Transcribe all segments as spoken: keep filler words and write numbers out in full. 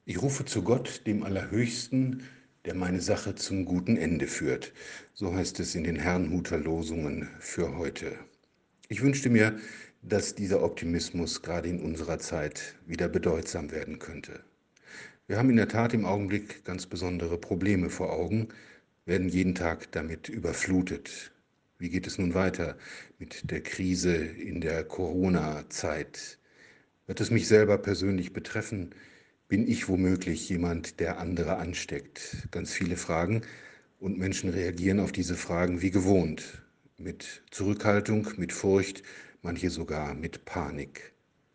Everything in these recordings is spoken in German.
Ich rufe zu Gott, dem Allerhöchsten, der meine Sache zum guten Ende führt. So heißt es in den Herrnhuter Losungen für heute. Ich wünschte mir, dass dieser Optimismus gerade in unserer Zeit wieder bedeutsam werden könnte. Wir haben in der Tat im Augenblick ganz besondere Probleme vor Augen, werden jeden Tag damit überflutet. Wie geht es nun weiter mit der Krise in der Corona-Zeit? Wird es mich selber persönlich betreffen? Bin ich womöglich jemand, der andere ansteckt? Ganz viele Fragen, und Menschen reagieren auf diese Fragen wie gewohnt, mit Zurückhaltung, mit Furcht, manche sogar mit Panik.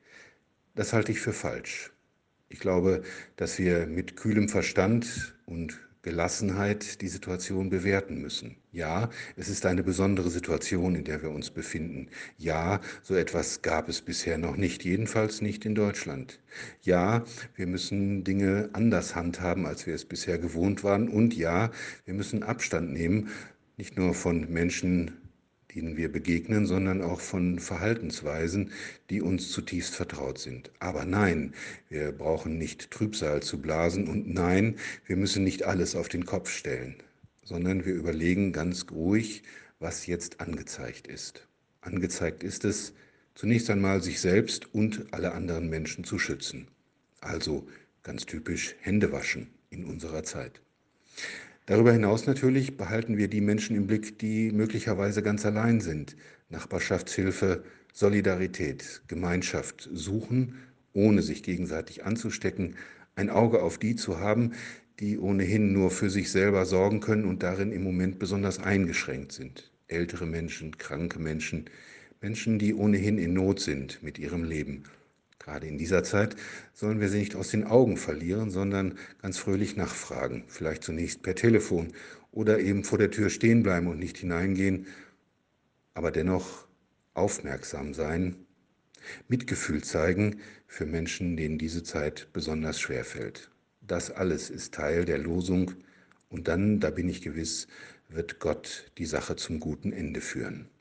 Das halte ich für falsch. Ich glaube, dass wir mit kühlem Verstand und Gelassenheit die Situation bewerten müssen. Ja, es ist eine besondere Situation, in der wir uns befinden. Ja, so etwas gab es bisher noch nicht, jedenfalls nicht in Deutschland. Ja, wir müssen Dinge anders handhaben, als wir es bisher gewohnt waren. Und ja, wir müssen Abstand nehmen, nicht nur von Menschen, denen wir begegnen, sondern auch von Verhaltensweisen, die uns zutiefst vertraut sind. Aber nein, wir brauchen nicht Trübsal zu blasen, und nein, wir müssen nicht alles auf den Kopf stellen, sondern wir überlegen ganz ruhig, was jetzt angezeigt ist. Angezeigt ist es, zunächst einmal sich selbst und alle anderen Menschen zu schützen. Also ganz typisch Hände waschen in unserer Zeit. Darüber hinaus natürlich behalten wir die Menschen im Blick, die möglicherweise ganz allein sind. Nachbarschaftshilfe, Solidarität, Gemeinschaft suchen, ohne sich gegenseitig anzustecken, ein Auge auf die zu haben, die ohnehin nur für sich selber sorgen können und darin im Moment besonders eingeschränkt sind. Ältere Menschen, kranke Menschen, Menschen, die ohnehin in Not sind mit ihrem Leben. Gerade in dieser Zeit sollen wir sie nicht aus den Augen verlieren, sondern ganz fröhlich nachfragen, vielleicht zunächst per Telefon oder eben vor der Tür stehen bleiben und nicht hineingehen, aber dennoch aufmerksam sein, Mitgefühl zeigen für Menschen, denen diese Zeit besonders schwer fällt. Das alles ist Teil der Losung, und dann, da bin ich gewiss, wird Gott die Sache zum guten Ende führen.